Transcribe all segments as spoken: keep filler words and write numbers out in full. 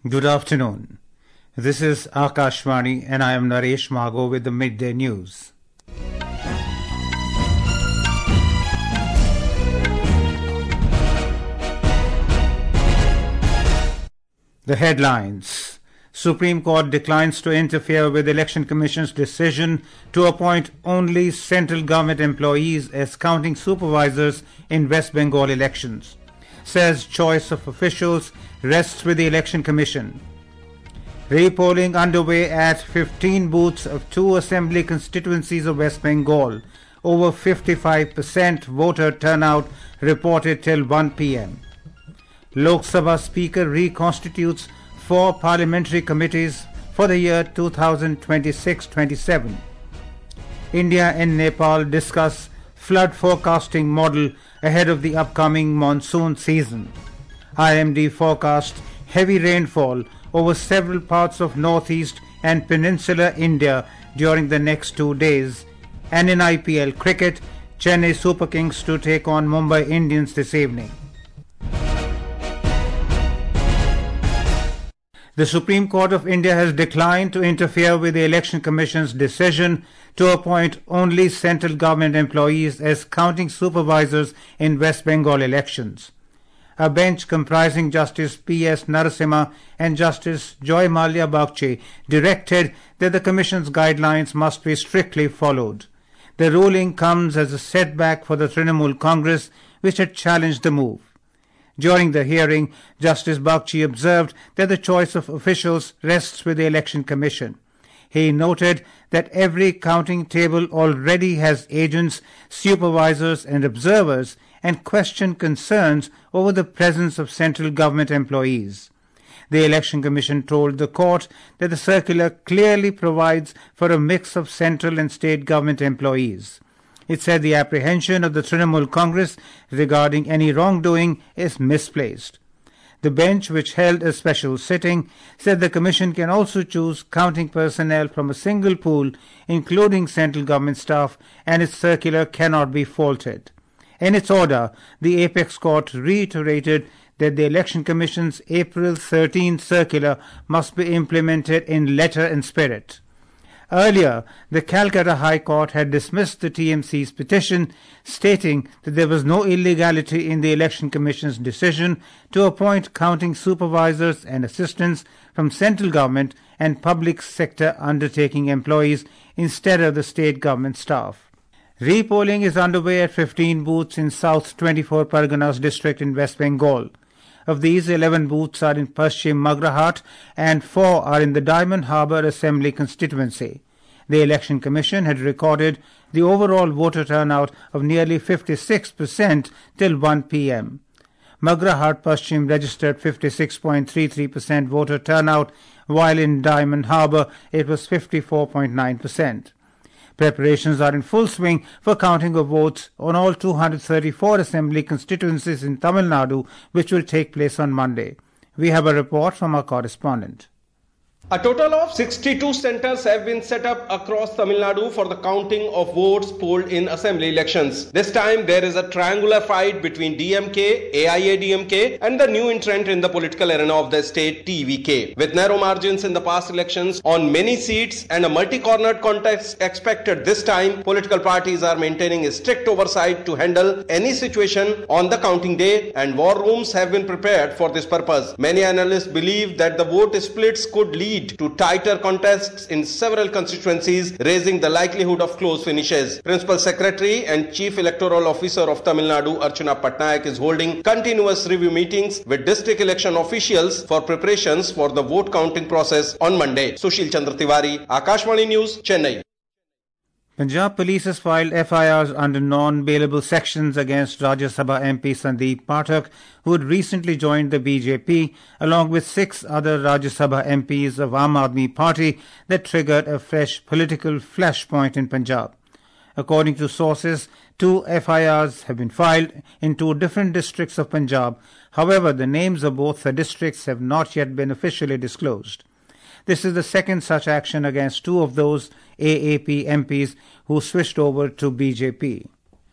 Good afternoon. This is Akashvani and I am Naresh Mago with the Midday News. The headlines. Supreme Court declines to interfere with Election Commission's decision to appoint only central government employees as counting supervisors in West Bengal elections. Says choice of officials rests with the Election Commission. Re-polling underway at fifteen booths of two assembly constituencies of West Bengal. Over fifty-five percent voter turnout reported till one p m Lok Sabha Speaker reconstitutes four parliamentary committees for the year two thousand twenty-six twenty-seven. India and Nepal discuss flood forecasting model ahead of the upcoming monsoon season. I M D forecast heavy rainfall over several parts of northeast and peninsular India during the next two days. And in I P L cricket, Chennai Super Kings to take on Mumbai Indians this evening. The Supreme Court of India has declined to interfere with the Election Commission's decision to appoint only central government employees as counting supervisors in West Bengal elections. A bench comprising Justice P S Narasimha and Justice Joy Mallya Bagchi directed that the Commission's guidelines must be strictly followed. The ruling comes as a setback for the Trinamool Congress, which had challenged the move. During the hearing, Justice Bagchi observed that the choice of officials rests with the Election Commission. He noted that every counting table already has agents, supervisors and observers, and questioned concerns over the presence of central government employees. The Election Commission told the court that the circular clearly provides for a mix of central and state government employees. It said the apprehension of the Trinamool Congress regarding any wrongdoing is misplaced. The bench, which held a special sitting, said the Commission can also choose counting personnel from a single pool, including central government staff, and its circular cannot be faulted. In its order, the Apex Court reiterated that the Election Commission's April thirteenth circular must be implemented in letter and spirit. Earlier, the Calcutta High Court had dismissed the T M C's petition, stating that there was no illegality in the Election Commission's decision to appoint counting supervisors and assistants from central government and public sector undertaking employees instead of the state government staff. Re-polling is underway at fifteen booths in South twenty-four Parganas district in West Bengal. Of these, eleven booths are in Paschim Magrahat and four are in the Diamond Harbour Assembly constituency. The Election Commission had recorded the overall voter turnout of nearly fifty-six percent till one p m Magrahat Paschim registered fifty-six point three three percent voter turnout, while in Diamond Harbour it was fifty-four point nine percent. Preparations are in full swing for counting of votes on all two hundred thirty-four assembly constituencies in Tamil Nadu, which will take place on Monday. We have a report from our correspondent. A total of sixty-two centers have been set up across Tamil Nadu for the counting of votes polled in assembly elections. This time there is a triangular fight between D M K, A I A D M K and the new entrant in the political arena of the state, T V K. With narrow margins in the past elections on many seats and a multi-cornered contest expected this time, political parties are maintaining a strict oversight to handle any situation on the counting day, and war rooms have been prepared for this purpose. Many analysts believe that the vote splits could lead to tighter contests in several constituencies, raising the likelihood of close finishes. Principal Secretary and Chief Electoral Officer of Tamil Nadu, Archana Patnaik, is holding continuous review meetings with district election officials for preparations for the vote counting process on Monday. Sushil Chandra Tiwari, Akashvani News, Chennai. Punjab Police has filed F I Rs under non-bailable sections against Rajya Sabha M P Sandeep Pathak, who had recently joined the B J P, along with six other Rajya Sabha M Ps of Aam Aadmi Party, that triggered a fresh political flashpoint in Punjab. According to sources, two F I Rs have been filed in two different districts of Punjab. However, the names of both the districts have not yet been officially disclosed. This is the second such action against two of those A A P M Ps who switched over to B J P.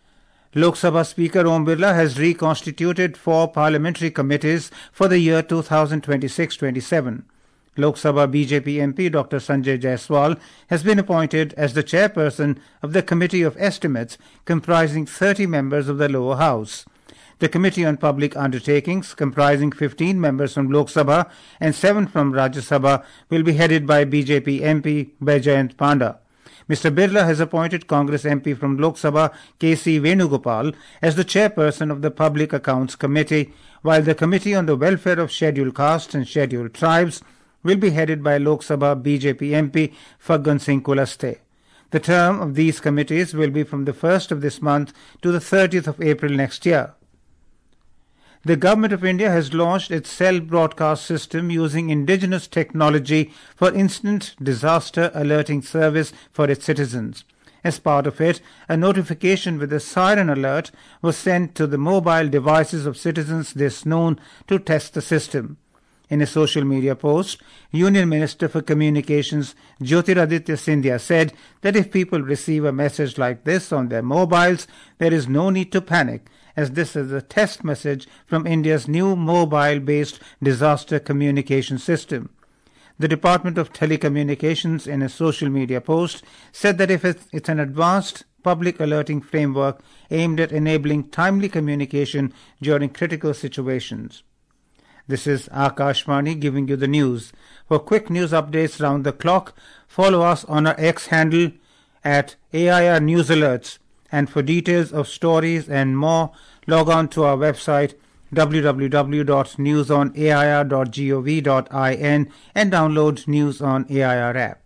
Lok Sabha Speaker Om Birla has reconstituted four parliamentary committees for the year two thousand twenty-six twenty-seven. Lok Sabha B J P M P Doctor Sanjay Jaiswal has been appointed as the chairperson of the Committee of Estimates, comprising thirty members of the lower house. The Committee on Public Undertakings, comprising fifteen members from Lok Sabha and seven from Rajya Sabha, will be headed by B J P M P Baijayant Panda. Mister Birla has appointed Congress M P from Lok Sabha K C Venugopal as the chairperson of the Public Accounts Committee, while the Committee on the Welfare of Scheduled Castes and Scheduled Tribes will be headed by Lok Sabha B J P M P Phaggan Singh Kulaste. The term of these committees will be from the first of this month to the thirtieth of April next year. The Government of India has launched its cell broadcast system using indigenous technology for instant disaster alerting service for its citizens. As part of it, a notification with a siren alert was sent to the mobile devices of citizens this noon to test the system. In a social media post, Union Minister for Communications Jyotiraditya Scindia said that if people receive a message like this on their mobiles, there is no need to panic, as this is a test message from India's new mobile-based disaster communication system. The Department of Telecommunications, in a social media post, said that if it's an advanced public alerting framework aimed at enabling timely communication during critical situations. This is Akashvani giving you the news. For quick news updates round the clock, follow us on our X handle at A I R News Alerts. And for details of stories and more, log on to our website w w w dot news on a i r dot gov dot in and download News on A I R app.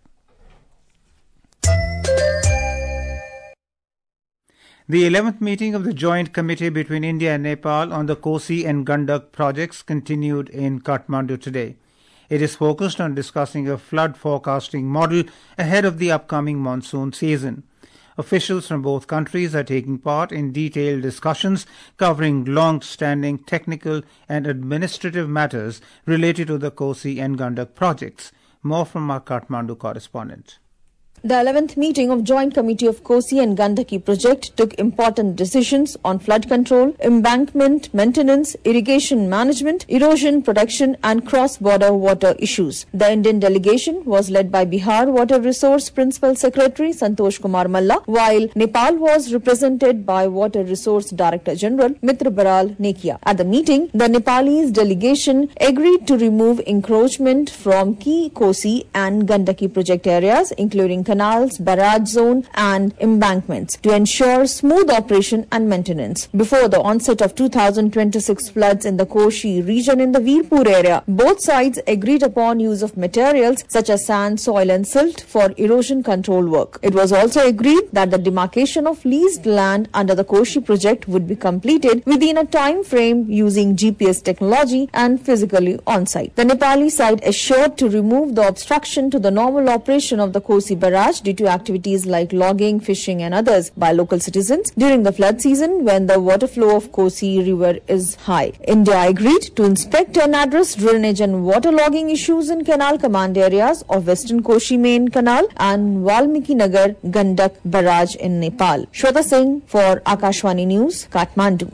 The eleventh meeting of the Joint Committee between India and Nepal on the Kosi and Gandak projects continued in Kathmandu today. It is focused on discussing a flood forecasting model ahead of the upcoming monsoon season. Officials from both countries are taking part in detailed discussions covering long-standing technical and administrative matters related to the Kosi and Gandak projects. More from our Kathmandu correspondent. The eleventh meeting of Joint Committee of Kosi and Gandaki project took important decisions on flood control, embankment maintenance, irrigation management, erosion protection and cross-border water issues. The Indian delegation was led by Bihar Water Resource Principal Secretary Santosh Kumar Malla, while Nepal was represented by Water Resource Director General Mitra Baral Nekia. At the meeting, the Nepalese delegation agreed to remove encroachment from key Kosi and Gandaki project areas, including canals, barrage zone and embankments, to ensure smooth operation and maintenance. Before the onset of two thousand twenty-six floods in the Koshi region in the Veerpur area, both sides agreed upon use of materials such as sand, soil and silt for erosion control work. It was also agreed that the demarcation of leased land under the Koshi project would be completed within a time frame using G P S technology and physically on-site. The Nepali side assured to remove the obstruction to the normal operation of the Kosi barrage due to activities like logging, fishing and others by local citizens during the flood season when the water flow of Kosi river is high. India agreed to inspect and address drainage and water logging issues in canal command areas of Western Koshi Main Canal and Valmiki Nagar Gandak barrage in Nepal. Shweta Singh for Akashvani News, Kathmandu.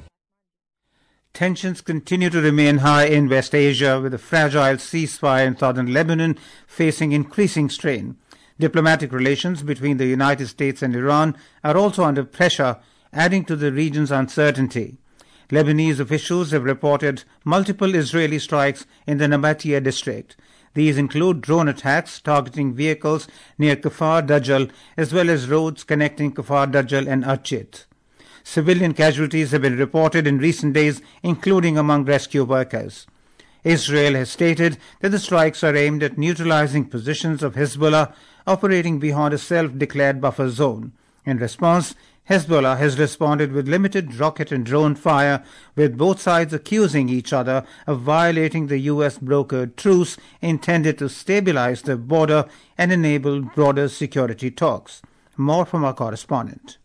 Tensions continue to remain high in West Asia, with a fragile ceasefire in southern Lebanon facing increasing strain. Diplomatic relations between the United States and Iran are also under pressure, adding to the region's uncertainty. Lebanese officials have reported multiple Israeli strikes in the Nabatea district. These include drone attacks targeting vehicles near Kfar Dajjal as well as roads connecting Kfar Dajjal and Achit. Civilian casualties have been reported in recent days, including among rescue workers. Israel has stated that the strikes are aimed at neutralizing positions of Hezbollah operating beyond a self-declared buffer zone. In response, Hezbollah has responded with limited rocket and drone fire, with both sides accusing each other of violating the U S-brokered truce intended to stabilize the border and enable broader security talks. More from our correspondent.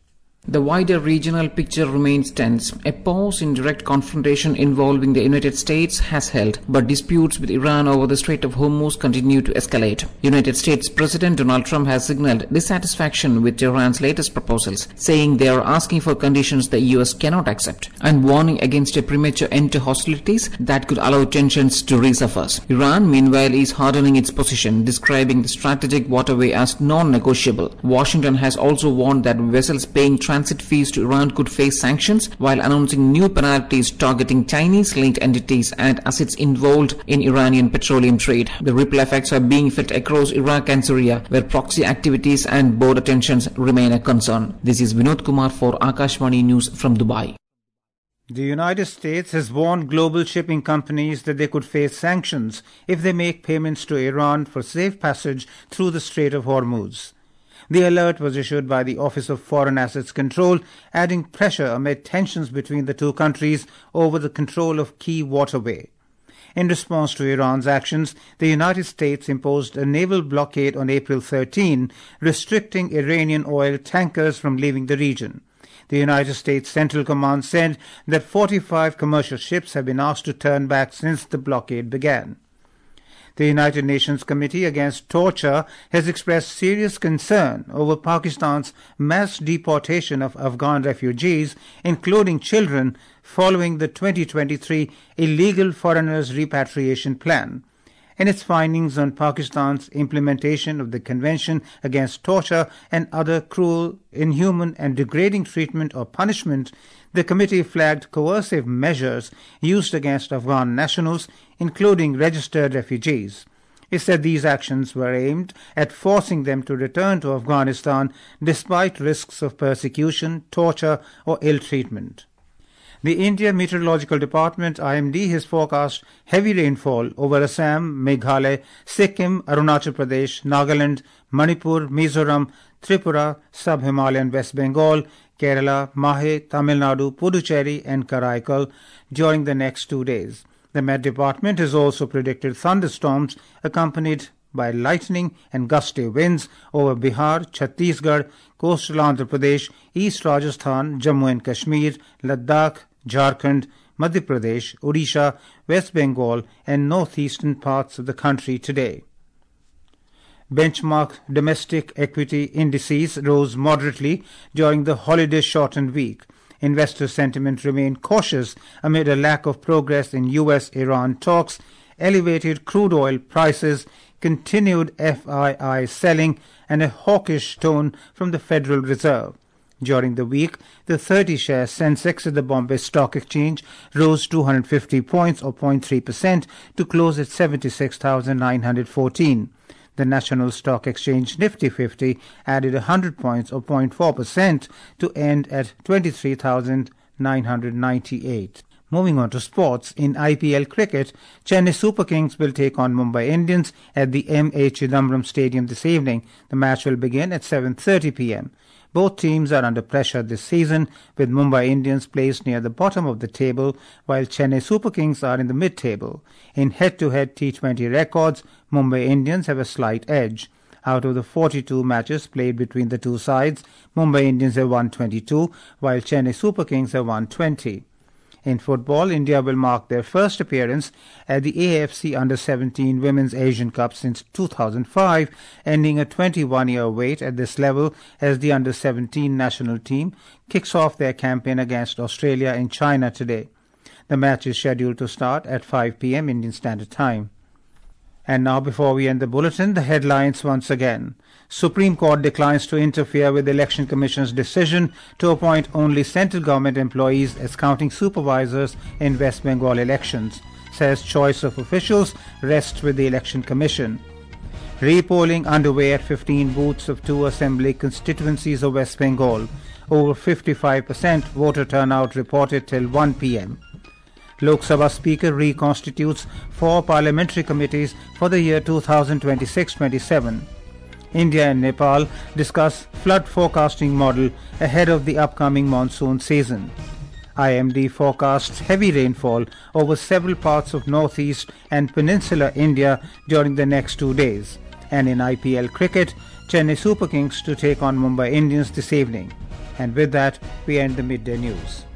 The wider regional picture remains tense. A pause in direct confrontation involving the United States has held, but disputes with Iran over the Strait of Hormuz continue to escalate. United States President Donald Trump has signaled dissatisfaction with Iran's latest proposals, saying they are asking for conditions the U S cannot accept, and warning against a premature end to hostilities that could allow tensions to resurface. Iran, meanwhile, is hardening its position, describing the strategic waterway as non-negotiable. Washington has also warned that vessels paying transit fees to Iran could face sanctions, while announcing new penalties targeting Chinese-linked entities and assets involved in Iranian petroleum trade. The ripple effects are being felt across Iraq and Syria, where proxy activities and border tensions remain a concern. This is Vinod Kumar for Akashvani News from Dubai. The United States has warned global shipping companies that they could face sanctions if they make payments to Iran for safe passage through the Strait of Hormuz. The alert was issued by the Office of Foreign Assets Control, adding pressure amid tensions between the two countries over the control of key waterway. In response to Iran's actions, the United States imposed a naval blockade on April thirteenth, restricting Iranian oil tankers from leaving the region. The United States Central Command said that forty-five commercial ships have been asked to turn back since the blockade began. The United Nations Committee Against Torture has expressed serious concern over Pakistan's mass deportation of Afghan refugees, including children, following the twenty twenty-three Illegal Foreigners Repatriation Plan. In its findings on Pakistan's implementation of the Convention Against Torture and other cruel, inhuman and degrading treatment or punishment, the committee flagged coercive measures used against Afghan nationals, including registered refugees. It said these actions were aimed at forcing them to return to Afghanistan despite risks of persecution, torture or ill treatment. The India Meteorological Department I M D has forecast heavy rainfall over Assam, Meghalaya, Sikkim, Arunachal Pradesh, Nagaland, Manipur, Mizoram, Tripura, Sub-Himalayan West Bengal, Kerala, Mahe, Tamil Nadu, Puducherry and Karaikal during the next two days. The Met Department has also predicted thunderstorms accompanied by lightning and gusty winds over Bihar, Chhattisgarh, coastal Andhra Pradesh, East Rajasthan, Jammu and Kashmir, Ladakh, Jharkhand, Madhya Pradesh, Odisha, West Bengal and northeastern parts of the country today. Benchmark domestic equity indices rose moderately during the holiday-shortened week. Investor sentiment remained cautious amid a lack of progress in U S Iran talks, elevated crude oil prices, continued F I I selling and a hawkish tone from the Federal Reserve. During the week, the thirty-share Sensex at the Bombay Stock Exchange rose two hundred fifty points or zero point three percent to close at seventy-six thousand nine hundred fourteen. The National Stock Exchange Nifty fifty added one hundred points or zero point four percent to end at twenty-three thousand nine hundred ninety-eight. Moving on to sports, in I P L cricket, Chennai Super Kings will take on Mumbai Indians at the M A Chidambaram Stadium this evening. The match will begin at seven thirty p m Both teams are under pressure this season, with Mumbai Indians placed near the bottom of the table, while Chennai Super Kings are in the mid-table. In head-to-head T twenty records, Mumbai Indians have a slight edge. Out of the forty-two matches played between the two sides, Mumbai Indians have won twenty-two, while Chennai Super Kings have won twenty. In football, India will mark their first appearance at the A F C Under seventeen Women's Asian Cup since two thousand five, ending a twenty-one-year wait at this level as the Under seventeen national team kicks off their campaign against Australia and China today. The match is scheduled to start at five p m Indian Standard Time. And now, before we end the bulletin, the headlines once again. Supreme Court declines to interfere with the Election Commission's decision to appoint only central government employees as counting supervisors in West Bengal elections. Says choice of officials rests with the Election Commission. Re-polling underway at fifteen booths of two assembly constituencies of West Bengal. Over fifty-five percent voter turnout reported till one p m Lok Sabha Speaker reconstitutes four parliamentary committees for the year two thousand twenty-six twenty-seven. India and Nepal discuss flood forecasting model ahead of the upcoming monsoon season. I M D forecasts heavy rainfall over several parts of northeast and peninsular India during the next two days. And in I P L cricket, Chennai Super Kings to take on Mumbai Indians this evening. And with that, we end the midday news.